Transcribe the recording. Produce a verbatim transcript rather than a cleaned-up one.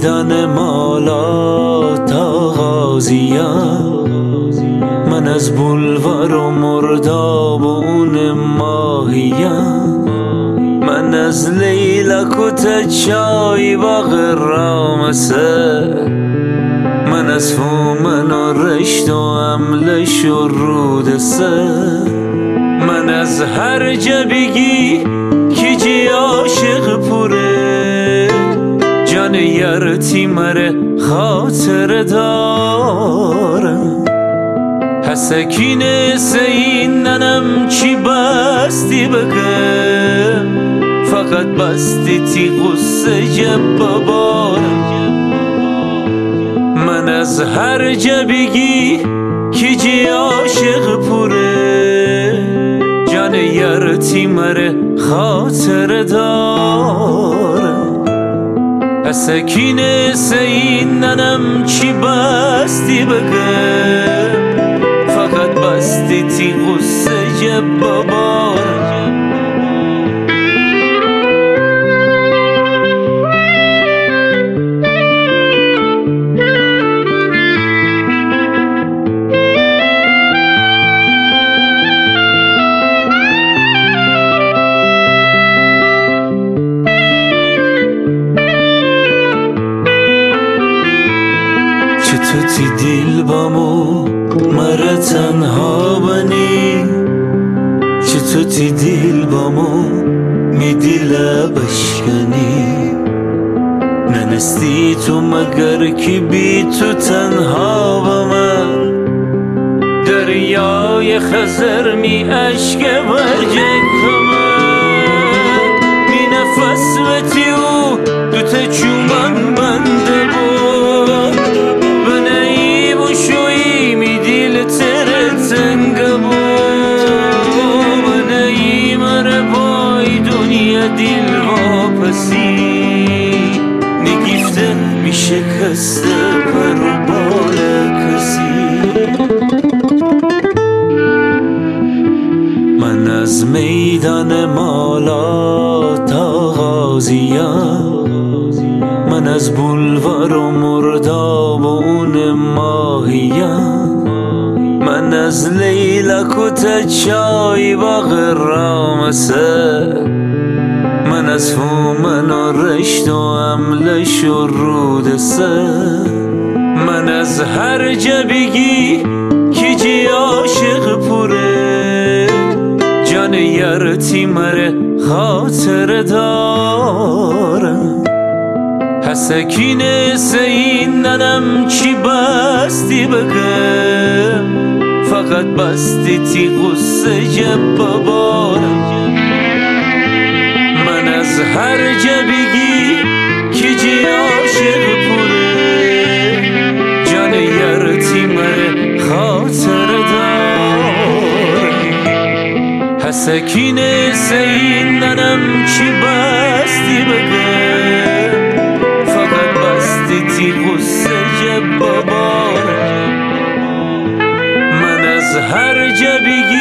میدان مالا تا غازیان، من از بولوار و مرداب و اون ماهیم، من از لیلک و تچای باغ رامسه، من از فومن و رشت و املش و رودسه، من از هر جبگی که جی عاشق پوره، جان یارتی مره خاطر دارم. حسکین سین ننم چی بستی بگم، فقط بستی تی غصه جب بارم. من از هر جبگی که جی عاشق پوره، جان یارتی مره خاطر دارم. حسکین سین ننم چی بستی بگم، فقط بستی تی غصه جب بارم. تو تی دیل بامو مره تنها بنی، چه تو تی دیل بامو می دیل بشکنی، ننستی تو مگر کی بی تو تنها با من، دریای خزر می عشق برجن کمن، می نفس و تیو دو تا چومن بنده بود، دیل واپسی نگیفته میشه کسته پر و بال کسی. من از میدان مالا تا غازیان، من از بولوار و مرداب و اون ماهیم، من از لیلک و تچای باغ رامسه، من از فومن و رشت و املش و رودسه، من از هر جبگی که جی عاشق پوره، جان یارتی مره خاطر دارم. حسکین سین ننم چی بستی بگم، فقط بستی تی غصه جب بارم. من از هر جبگی که جی عاشق پوره، جان یارتی مره خاطر دارم. حسکین سین ننم چی بستی بگم، فقط بستی تی غصه جب بارم. من از هر جبگی